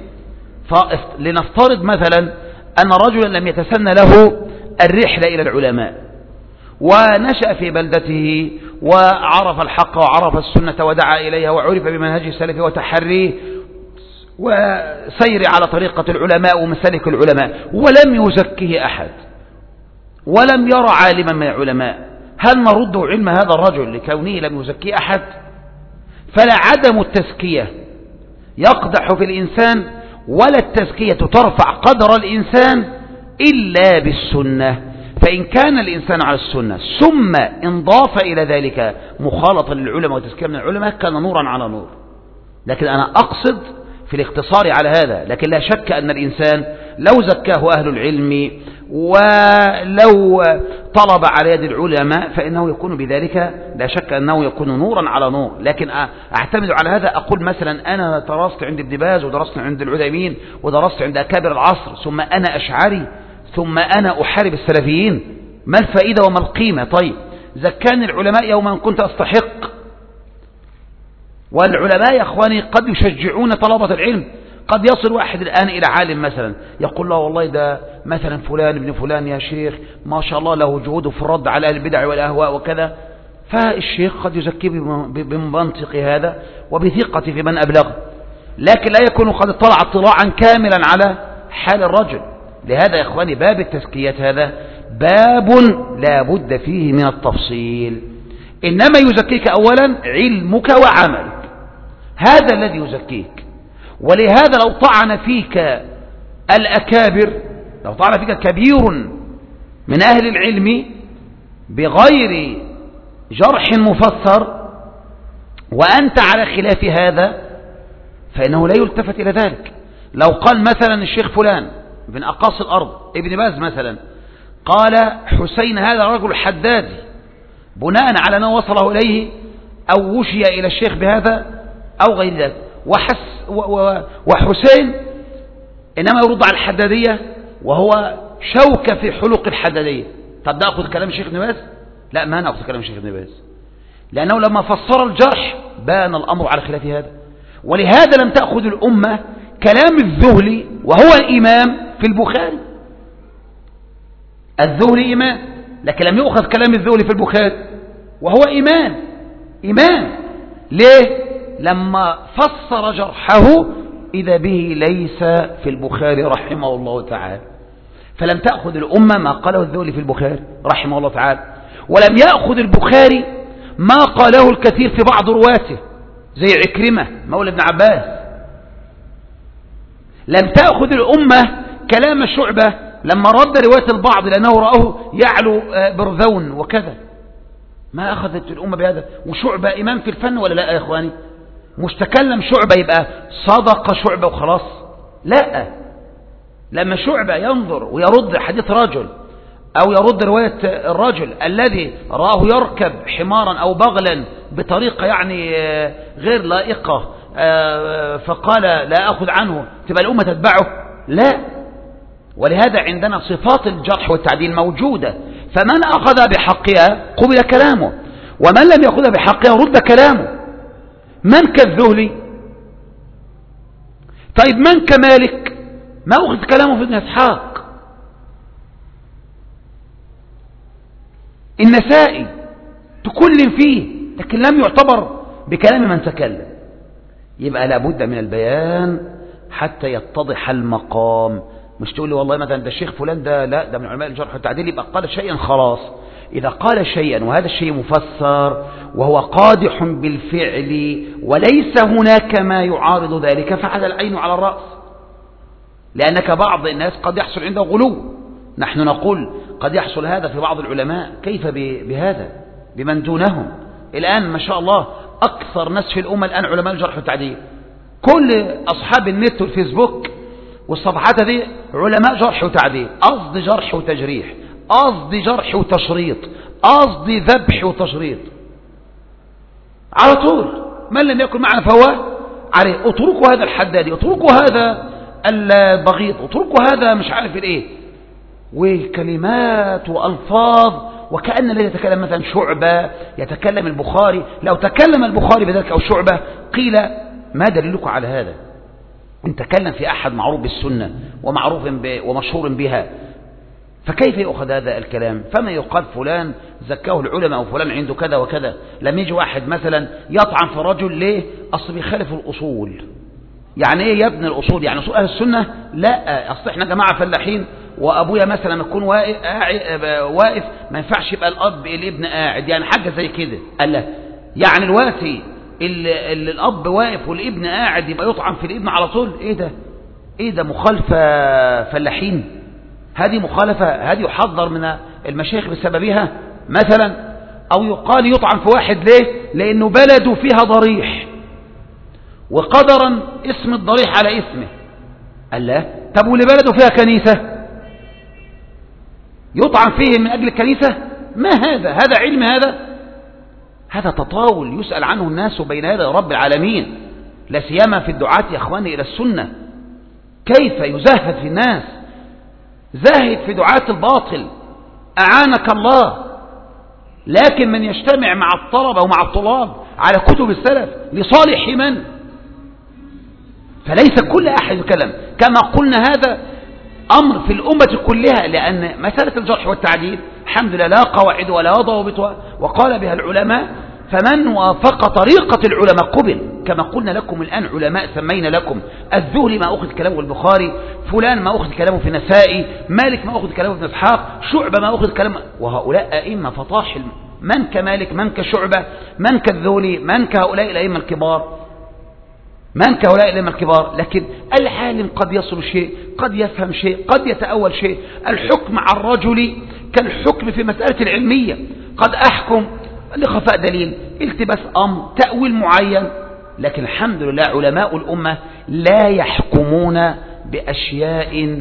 فلنفترض مثلا أن رجلا لم يتسنى له الرحلة إلى العلماء، ونشأ في بلدته وعرف الحق وعرف السنة ودعا إليها وعرف بمنهج السلف وتحريه وسير على طريقة العلماء ومسالك العلماء، ولم يزكه أحد ولم يرى عالما من العلماء، هل نرد علم هذا الرجل لكونه لم يزكي أحد؟ فلا عدم التزكية يقدح في الإنسان، ولا التزكية ترفع قدر الإنسان إلا بالسنة. فإن كان الإنسان على السنة ثم انضاف إلى ذلك مخالطة للعلماء وتزكية من العلماء كان نورا على نور. لكن أنا أقصد في الاقتصار على هذا، لكن لا شك أن الإنسان لو زكاه أهل العلم ولو طلب على يد العلماء فإنه يكون بذلك لا شك أنه يكون نورا على نور. لكن أعتمد على هذا، أقول مثلا أنا درست عند ابن باز ودرست عند العثيمين ودرست عند أكابر العصر، ثم أنا أشعري، ثم أنا أحارب السلفيين، ما الفائدة وما القيمة؟ طيب زكاني العلماء يوما كنت أستحق. والعلماء يا أخواني قد يشجعون طلبة العلم، قد يصل واحد الآن إلى عالم مثلا يقول له والله ده مثلا فلان ابن فلان يا شيخ ما شاء الله له جهوده في الرد على أهل البدع والأهواء وكذا، فالشيخ قد يزكي بمنطق هذا وبثقة في من أبلغ، لكن لا يكون قد اطلع اطلاعا كاملا على حال الرجل. لهذا يا إخواني باب التزكية هذا باب لا بد فيه من التفصيل، إنما يزكيك أولا علمك وعملك، هذا الذي يزكيك. ولهذا لو طعن فيك الأكابر، لو طعن فيك كبير من أهل العلم بغير جرح مفسر وأنت على خلاف هذا فإنه لا يلتفت إلى ذلك. لو قال مثلا الشيخ فلان بن أقاصي الأرض ابن باز مثلا قال حسين هذا رجل حدادي بناء على ما وصله إليه أو وشي إلى الشيخ بهذا أو غير ذلك، وحس وحسين إنما يرد على الحدادية وهو شوكة في حلق الحدادية. طب نأخذ كلام الشيخ ابن باز؟ لا، ما نأخذ كلام الشيخ ابن باز، لأنه لما فسر الجرح بان الأمر على خلاف هذا. ولهذا لم تأخذ الأمة كلام الذهلي وهو الإمام في البخاري، الذهلي إمام، لكن لم يؤخذ كلام الذهلي في البخاري وهو إمام إمام ليه؟ لما فسر جرحه إذا به ليس في البخاري رحمه الله تعالى. فلم تأخذ الأمة ما قاله الذهلي في البخاري رحمه الله تعالى، ولم يأخذ البخاري ما قاله الكثير في بعض رواته زي عكرمة مولى ابن عباس. لم تأخذ الأمة كلام شعبة لما رد رواية البعض لأنه رآه يعلو برذون وكذا، ما أخذت الأمة بهذا. وشعبة إمام في الفن ولا لا يا إخواني؟ مش تكلم شعبة يبقى صدق شعبة وخلاص، لا. لما شعبة ينظر ويرد حديث رجل أو يرد رواية الرجل الذي رآه يركب حمارا أو بغلا بطريقة يعني غير لائقة فقال لا أخذ عنه، تبقى الأمة تتبعه؟ لا. ولهذا عندنا صفات الجرح والتعديل موجودة، فمن أخذ بحقها قبل كلامه، ومن لم يأخذ بحقها رد كلامه. من كالذهلي؟ طيب من كمالك؟ ما أخذ كلامه في ابن إسحاق. النسائي تكلم فيه لكن لم يعتبر بكلام من تكلم. يبقى لابد من البيان حتى يتضح المقام. مش تقول لي والله مثلا ده الشيخ فلان ده لا ده من علماء الجرح والتعديل يبقى قال شيئا خلاص. إذا قال شيئا وهذا الشيء مفسر وهو قادح بالفعل وليس هناك ما يعارض ذلك فعلى العين على الرأس، لأنك بعض الناس قد يحصل عنده غلو. نحن نقول قد يحصل هذا في بعض العلماء، كيف بهذا بمن دونهم؟ الآن ما شاء الله أكثر ناس في الأمة الآن علماء الجرح والتعديل، كل أصحاب النت والفيسبوك والصفحات هذه علماء جرح وتعديل، قصد جرح وتجريح، قصد جرح وتشريط، قصد ذبح وتشريط على طول. من لم يكن معنا فهو عليه. اتركوا هذا الحدادي، اتركوا هذا البغيض، اتركوا هذا مش عارف الايه، وكلمات والفاظ وكأن الذي يتكلم مثلا شعبة يتكلم البخاري. لو تكلم البخاري بذلك أو شعبة قيل ما دليلك على هذا؟ ان تكلم في أحد معروف بالسنة ومعروف ومشهور بها، فكيف يؤخذ هذا الكلام؟ فما يقال فلان زكاه العلماء أو فلان عنده كذا وكذا. لم يجي واحد مثلا يطعن في رجل ليه؟ أصل بيخالف الأصول. يعني ايه يا ابن الأصول؟ يعني أصول أهل السنة؟ لا، أصل احنا جماعة فلاحين وأبويا مثلا يكون واقف ما ينفعش يبقى الأب الابن قاعد، يعني حاجة زي كده. قال لا، يعني الوقتي اللي الأب واقف والابن قاعد يبقى يطعن في الابن على طول؟ ايه ده؟ ايه ده؟ مخالفة فلاحين، هذه مخالفة، هذه يحذر من المشايخ بسببها مثلا. أو يقال يطعن في واحد ليه؟ لأنه بلده فيها ضريح وقدرا اسم الضريح على اسمه. قال لا، طب واللي بلده فيها كنيسة يطعن فيه من أجل الكنيسة؟ ما هذا؟ هذا علم؟ هذا هذا تطاول يسأل عنه الناس بين هذا رب العالمين، لا سيما في الدعاة يا أخواني إلى السنة. كيف يزهد في الناس؟ زاهد في دعاة الباطل أعانك الله. لكن من يجتمع مع الطلبة ومع الطلاب على كتب السلف لصالح من؟ فليس كل أحد يتكلم. كما قلنا هذا أمر في الأمة كلها، لأن مسألة الجرح والتعديل الحمد لله لا قواعد ولا ضوابط وقال بها العلماء، فمن وافق طريقة العلماء قبل. كما قلنا لكم الآن علماء سمينا لكم: الذهلي ما أخذ كلامه البخاري، فلان ما أخذ كلامه في النسائي، مالك ما أخذ كلامه في إسحاق، شعبة ما أخذ كلامه. وهؤلاء أئمة فطاحل، من كمالك، من كشعبة، من كالذهلي، من كهؤلاء الأئمة الكبار، من كهؤلاء الأئمة الكبار. لكن العالم قد يصل شيء، قد يفهم شيء، قد يتأول شيء. الحكم على الرجل كالحكم في مسألة العلمية، قد أحكم لخفاء دليل، التباس أمر، تأويل معين. لكن الحمد لله علماء الأمة لا يحكمون بأشياء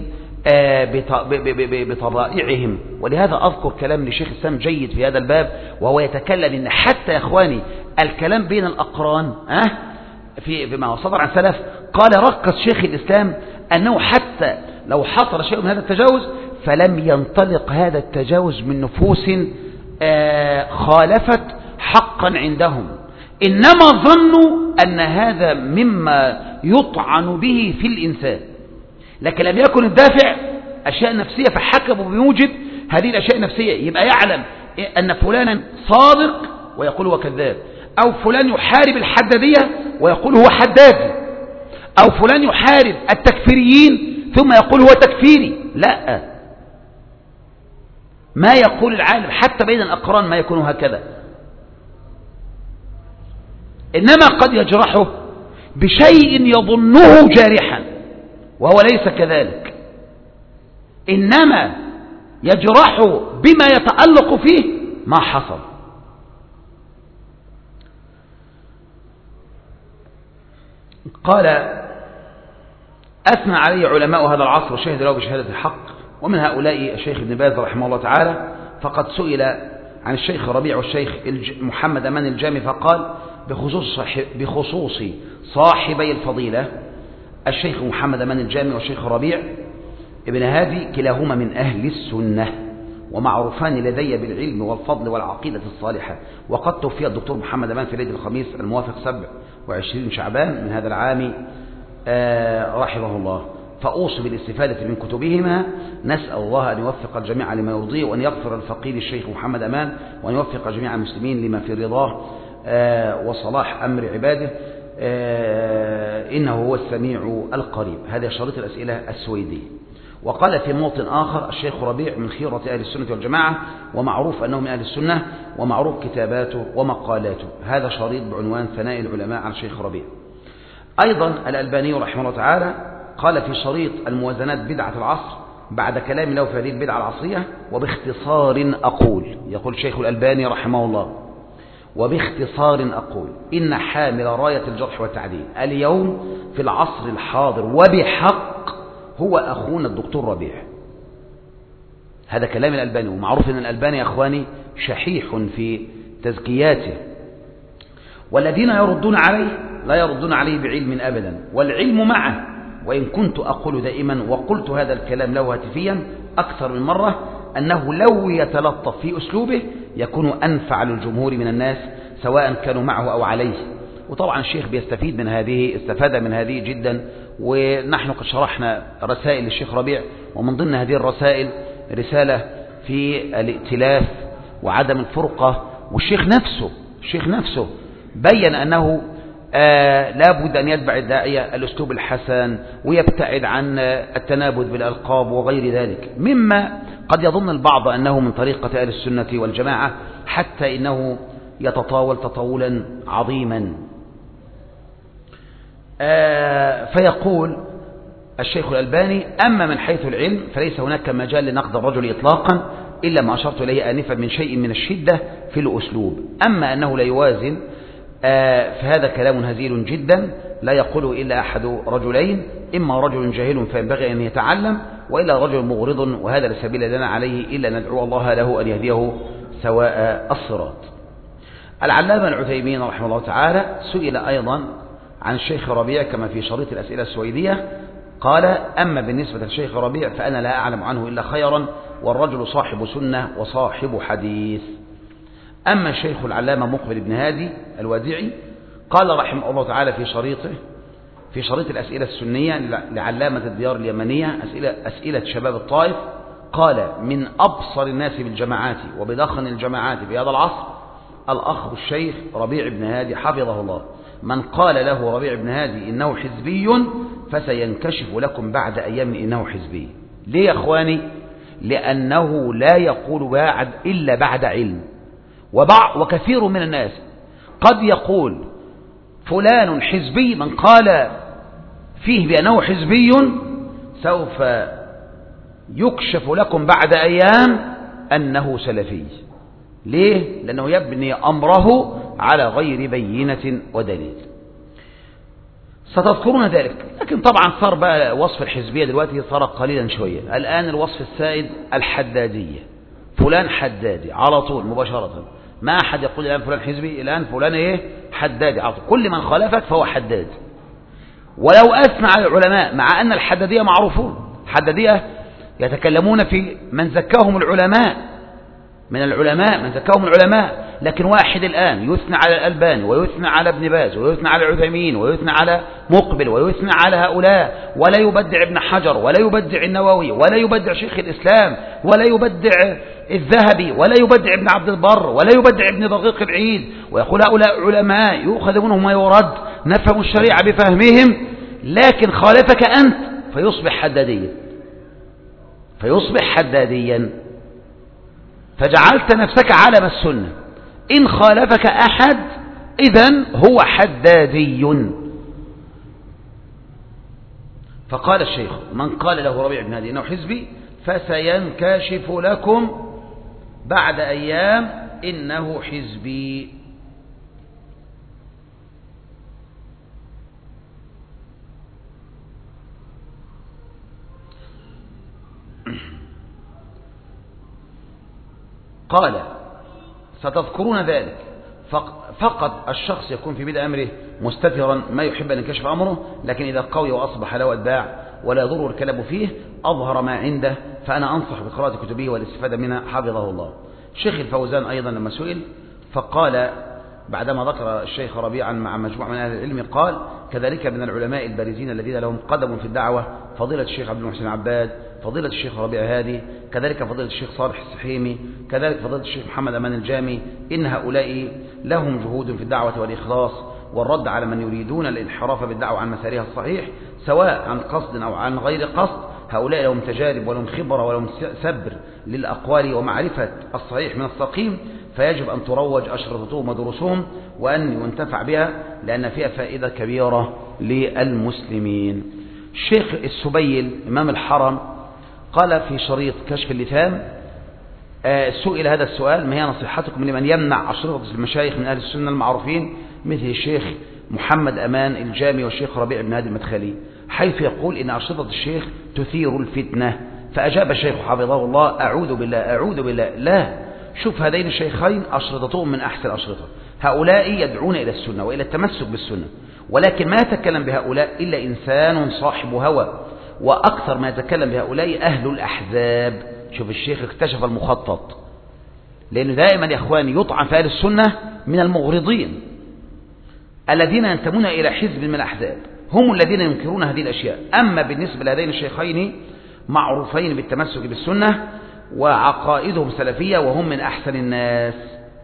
بطبائعهم. ولهذا أذكر كلام لشيخ الإسلام جيد في هذا الباب، وهو يتكلم إن حتى يا إخواني الكلام بين الأقران أه في بما صدر عن سلف، قال ركز شيخ الإسلام أنه حتى لو حصل شيء من هذا التجاوز فلم ينطلق هذا التجاوز من نفوس آه خالفت حقا عندهم، إنما ظنوا أن هذا مما يطعن به في الإنسان. لكن لم يكن الدافع أشياء نفسية فحكموا بموجب هذه الأشياء النفسية. يبقى يعلم أن فلانا صادق ويقول هو كذاب، أو فلان يحارب الحدادية ويقول هو حدادي، أو فلان يحارب التكفيريين ثم يقول هو تكفيري. لا، ما يقول العالم حتى بين الأقران ما يكون هكذا، إنما قد يجرحه بشيء يظنه جارحا وهو ليس كذلك. إنما يجرح بما يتألق فيه ما حصل. قال أثنى عليه علماء هذا العصر وشهد له بشهادة الحق، ومن هؤلاء الشيخ ابن باز رحمه الله تعالى، فقد سئل عن الشيخ ربيع والشيخ محمد أمان الجامي فقال بخصوص, بخصوص صاحبي الفضيلة الشيخ محمد أمان الجامي والشيخ ربيع ابن هادي كلاهما من أهل السنة ومعروفان لدي بالعلم والفضل والعقيدة الصالحة. وقد توفي الدكتور محمد أمان في ليلة الخميس الموافق سبع وعشرين شعبان من هذا العام آه رحمه الله، فأوصي بالاستفادة من كتبهما. نسأل الله أن يوفق الجميع لما يرضيه، وأن يغفر الفقير الشيخ محمد أمان، وأن يوفق جميع المسلمين لما في رضاه آه وصلاح أمر عباده آه إنه هو السميع القريب. هذا شريط الأسئلة السويدي. وقال في موطن آخر الشيخ ربيع من خيرة أهل السنة والجماعة، ومعروف أنه من أهل السنة، ومعروف كتاباته ومقالاته. هذا شريط بعنوان ثناء العلماء على الشيخ ربيع. أيضا الألباني رحمه الله تعالى قال في شريط الموازنات بدعة العصر بعد كلام له في هذه البدعة العصرية: وباختصار أقول، يقول الشيخ الألباني رحمه الله: وباختصار أقول إن حامل راية الجرح والتعديل اليوم في العصر الحاضر وبحق هو أخونا الدكتور ربيع. هذا كلام الألباني، ومعروف أن الألباني يا أخواني شحيح في تزكياته، والذين يردون عليه لا يردون عليه بعلم أبدا، والعلم معه. وإن كنت أقول دائما، وقلت هذا الكلام له هاتفيا أكثر من مرة، أنه لو يتلطف في أسلوبه يكون أنفع للجمهور من الناس سواء كانوا معه أو عليه. وطبعا الشيخ بيستفيد من هذه، استفاد من هذه جدا. ونحن قد شرحنا رسائل للشيخ ربيع، ومن ضمن هذه الرسائل رسالة في الائتلاف وعدم الفرقة. والشيخ نفسه الشيخ نفسه بيّن أنه آه لا بد أن يتبع الداعية الأسلوب الحسن، ويبتعد عن التنابذ بالألقاب وغير ذلك، مما قد يظن البعض أنه من طريقة أهل السنة والجماعة، حتى إنه يتطاول تطاولا عظيما. آه فيقول الشيخ الألباني: أما من حيث العلم فليس هناك مجال لنقد الرجل إطلاقا إلا ما أشرت إليه آنفا من شيء من الشدة في الأسلوب. أما أنه لا يوازن آه فهذا كلام هزيل جدا لا يقوله إلا أحد رجلين: إما رجل جاهل فينبغي أن يتعلم، وإلا رجل مغرض، وهذا لا سبيل لنا عليه إلا ندعو الله له أن يهديه سواء الصراط. العلامة العثيمين رحمه الله تعالى سئل أيضا عن الشيخ ربيع كما في شريط الأسئلة السويدية، قال: أما بالنسبة للشيخ ربيع فأنا لا أعلم عنه إلا خيرا، والرجل صاحب سنة وصاحب حديث. أما الشيخ العلامة مقبل بن هادي الوادعي قال رحمه الله تعالى في شريطه في شريط الأسئلة السنية لعلامة الديار اليمنية، أسئلة, أسئلة شباب الطائف، قال: من أبصر الناس بالجماعات وبدخن الجماعات في هذا العصر الأخ الشيخ ربيع بن هادي حفظه الله. من قال له ربيع بن هادي إنه حزبي فسينكشف لكم بعد أيام إنه حزبي. ليه يا أخواني؟ لأنه لا يقول بعد إلا بعد علم. وبع وكثير من الناس قد يقول فلان حزبي، من قال فيه بأنه حزبي سوف يكشف لكم بعد أيام أنه سلفي. ليه؟ لأنه يبني أمره على غير بينة ودليل. ستذكرون ذلك. لكن طبعا صار بقى وصف الحزبية دلوقتي صار قليلا شوية. الآن الوصف السائد الحدادية، فلان حدادي على طول مباشرة، ما أحد يقول الآن فلان حزبي، الآن فلان إيه؟ حدادي على طول. كل من خالفك فهو حداد. ولو أثنى على العلماء، مع أن الحدادية معروفون، الحدادية يتكلمون في من زكاهم العلماء، من العلماء من زكاهم العلماء. لكن واحد الآن يثنى على الألباني ويثنى على ابن باز ويثنى على العثيمين ويثنى على مقبل ويثنى على هؤلاء، ولا يبدع ابن حجر ولا يبدع النووي ولا يبدع شيخ الإسلام ولا يبدع الذهبي ولا يبدع ابن عبد البر ولا يبدع ابن دقيق العيد، ويقول هؤلاء علماء يؤخذ منهم ما يرد، نفهم الشريعة بفهمهم، لكن خالفك أنت فيصبح حداديا فيصبح حداديا فجعلت نفسك علم السنة. إن خالفك أحد إذن هو حدادي. فقال الشيخ: من قال له ربيع بن هادي إنه حزبي فسينكشف لكم بعد أيام إنه حزبي. قال ستذكرون ذلك. فقط الشخص يكون في بدء أمره مستترا ما يحب أن ينكشف أمره، لكن إذا قوي وأصبح له أتباع ولا يضر الكلام فيه أظهر ما عنده، فأنا أنصح بقراءة كتبه والاستفادة منها حفظه الله. الشيخ الفوزان أيضا لما سئل فقال بعدما ذكر الشيخ ربيعا مع مجموعة من أهل العلم قال كذلك من العلماء البارزين الذين لهم قدم في الدعوة فضيلة الشيخ عبد المحسن عباد، فضيلة الشيخ ربيع هادي، كذلك فضيلة الشيخ صالح السحيمي، كذلك فضيلة الشيخ محمد أمان الجامي. إن هؤلاء لهم جهود في الدعوة والإخلاص والرد على من يريدون الانحراف بالدعوة عن مسارها الصحيح سواء عن قصد أو عن غير قصد. هؤلاء لهم تجارب ولهم خبرة ولهم سبر للأقوال ومعرفة الصحيح من السقيم، فيجب أن تروج أشرطتهم ودروسهم وأن ينتفع بها لأن فيها فائدة كبيرة للمسلمين. الشيخ السبيل إمام الحرم قال في شريط كشف اللثام سئل هذا السؤال: ما هي نصيحتكم لمن يمنع أشرطة المشايخ من أهل السنة المعروفين مثل الشيخ محمد أمان الجامي والشيخ ربيع بن هادي المدخلي، حيث يقول إن أشرطة الشيخ تثير الفتنة؟ فأجاب الشيخ حفظه الله: أعوذ بالله أعوذ بالله، لا، شوف هذين الشيخين أشرطتهم من أحسن الأشرطة، هؤلاء يدعون إلى السنة وإلى التمسك بالسنة، ولكن ما يتكلم بهؤلاء إلا إنسان صاحب هوى، وأكثر ما يتكلم بهؤلاء أهل الأحزاب. شوف الشيخ اكتشف المخطط، لأنه دائما يا أخواني يطعن في أهل السنة من المغرضين الذين ينتمون إلى حزب من الأحزاب، هم الذين ينكرون هذه الأشياء. أما بالنسبة لهذين الشيخين معروفين بالتمسك بالسنة وعقائدهم سلفية وهم من أحسن الناس.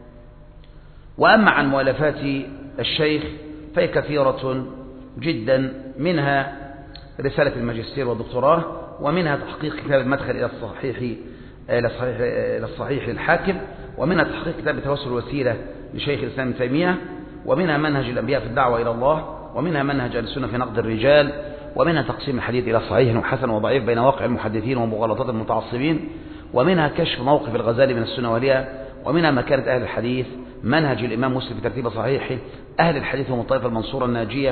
وأما عن مؤلفات الشيخ فهي كثيرة جدا، منها رسالة الماجستير والدكتوراه، ومنها تحقيق كتاب المدخل إلى الصحيح إلى الصحيح إلى الصحيح للحاكم، ومنها تحقيق كتاب توسل الوسيلة لشيخ الإسلام ابن تيمية، ومنها منهج الأنبياء في الدعوة إلى الله، ومنها منهج أهل السنة في نقد الرجال، ومنها تقسيم الحديث إلى صحيح وحسن وضعيف بين واقع المحدثين ومغالطات المتعصبين، ومنها كشف موقف الغزالي من السنة والياء، ومنها مكانة أهل الحديث، منهج الإمام مسلم في ترتيب صحيحه، أهل الحديث هم الطائفة المنصورة الناجية،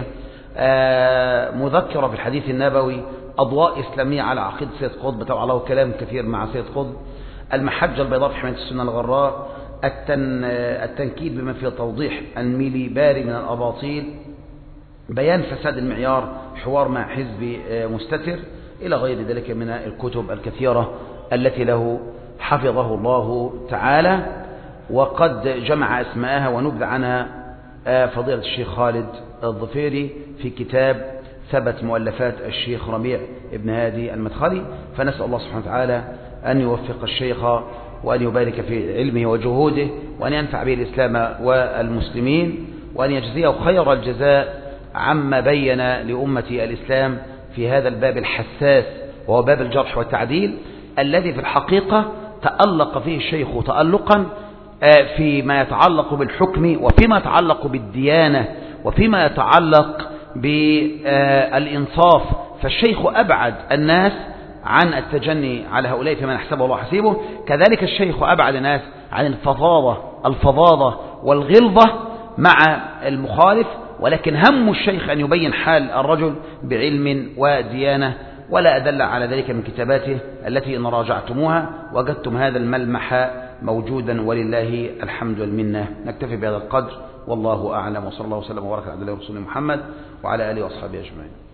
مذكرة في الحديث النبوي، أضواء إسلامية على عقيدة سيد قطب، طبعا له كلام كثير مع سيد قطب، المحجة البيضاء في حماية السنة الغراء، التن التنكيد بما فيه توضيح الميلي باري من الأباطيل، بيان فساد المعيار، حوار مع حزب مستتر، إلى غير ذلك من الكتب الكثيرة التي له حفظه الله تعالى. وقد جمع اسماءها ونبذ عنها فضيلة الشيخ خالد الظفيري في كتاب ثبت مؤلفات الشيخ ربيع ابن هادي المدخلي. فنسأل الله سبحانه وتعالى أن يوفق الشيخ وأن يبارك في علمه وجهوده، وأن ينفع به الإسلام والمسلمين، وأن يجزيه خير الجزاء عما بين لأمة الإسلام في هذا الباب الحساس وهو باب الجرح والتعديل، الذي في الحقيقة تألق فيه الشيخ تألقا فيما يتعلق بالحكم وفيما يتعلق بالديانة وفيما يتعلق بالإنصاف. فالشيخ أبعد الناس عن التجني على هؤلاء فيما نحسبه الله حسيبه، كذلك الشيخ أبعد الناس عن الفظاظة الفظاظة والغلظة مع المخالف، ولكن هم الشيخ أن يبين حال الرجل بعلم وديانة، ولا أدل على ذلك من كتاباته التي إن راجعتموها وجدتم هذا الملمح موجودا، ولله الحمد والمنة. نكتفي بهذا القدر، والله أعلم، وصلى الله وسلم وبارك على رسول محمد وعلى آله وأصحابه أجمعين.